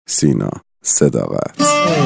سینا صداقت.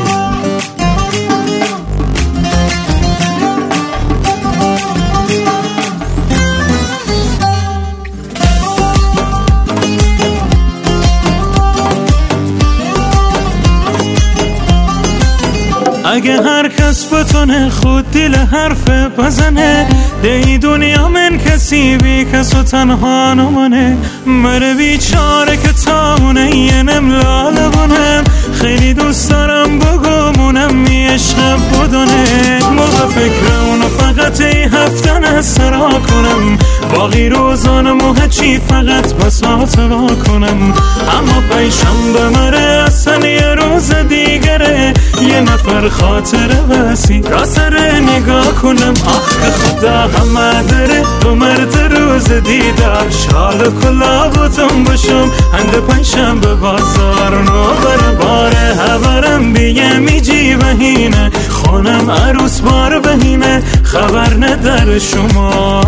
اگه هر کس بتونه خود دل حرف بزنه، دی دنیا من کسی بی کس و تنها نمونه. مره بیچاره که تامونه یه نملا لبونم، خیلی دوست دارم بگمونم می عشق بدونه. موقع فکر اونو فقط ای هفتن از سرا کنم، باقی روزانمو هچی فقط بساط وا کنم. اما پیشم بمره اصلا یه روز دیگره، یه نفر خاطر وسی را سر نگاه کنم. آخ که خدا همه داره دو مرد روز دیدار، شال و کلابتون بشم هند پنجم به بازار. نوبر باره هبرم بیه میجی بهینه، خونم عروس بار بهینه خبر نداره شما.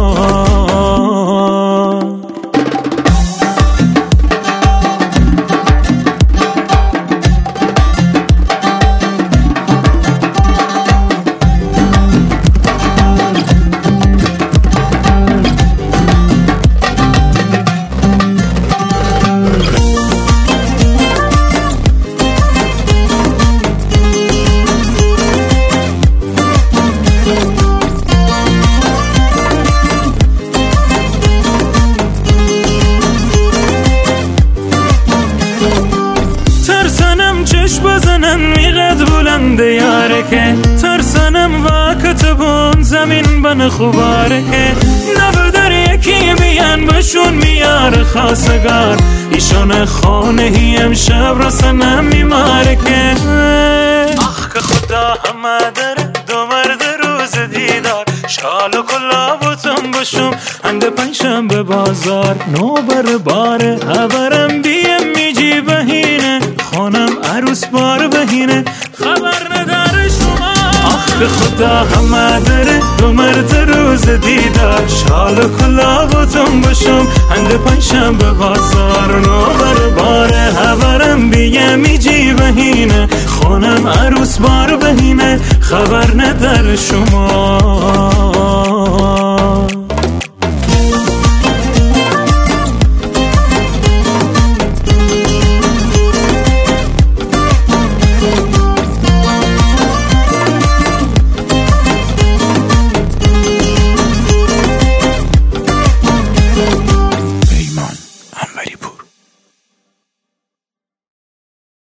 بزنن میقد بلنده یاره که ترسنم وقت بون زمین بن خوباره که نبودر یکی بیان بشون میاره خواستگار. ایشان خانه هی امشب رسنم میماره که آخ که خدا همه داره دو مرد روز دیدار، شال و کلابتون بشم هند پنجم به بازار. نوبر باره هبرم بیم میجی بهینه، خانم عروس بار بهینه خبر نداره شما. آخ به خدا همه داره دو مرد روز دیدار، شال و کلابتون بشم هند پنجم به بازار. نوبر باره هبرم بیم میجی بهینه، خانم عروس بار بهینه خبر نداره شما.